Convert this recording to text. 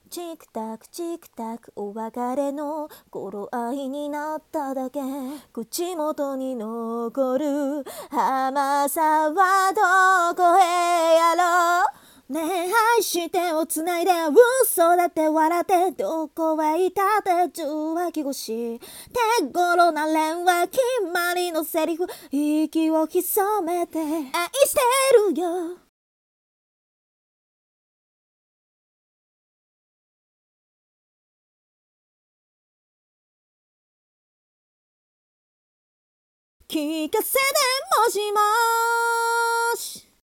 チクタクチクタクお別れの頃合いになっただけ、口元に残る甘さはどこへやろう。ねえ愛してをつないで嘘だって笑ってどこへいたって受話器越し手頃な連話決まりのセリフ息を潜めて愛してるよ。聞かせてもしもし